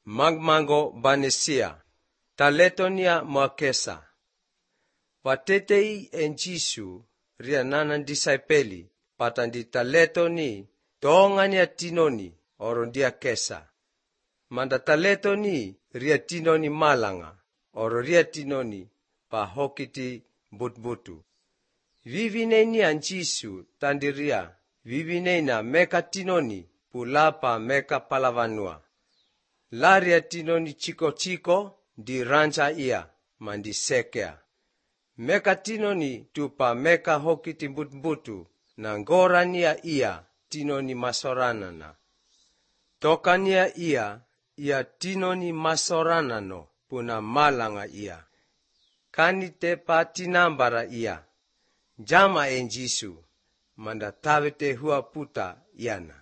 magmango banesia, taletonia mwakesa. Watetei enjisu ria nanan disaipeli, patandi taletoni, toongania tinoni, orondia kesa. Manda taletoni ria tinoni malanga, oro ria tinoni pa hokiti butbutu. Vivineni anjisu tandiria, vivinena meka tinoni pulapa meka palavanua. Laria tinoni chiko di rancha ia mandi sekea. Meka tinoni tupa meka hokiti butbutu na ngorania ia tinoni masoranana. Tokania ia tinoni masoranano puna malanga ia. Kanite patinambara ia. Jama enjisu, manda tawete hua puta iana.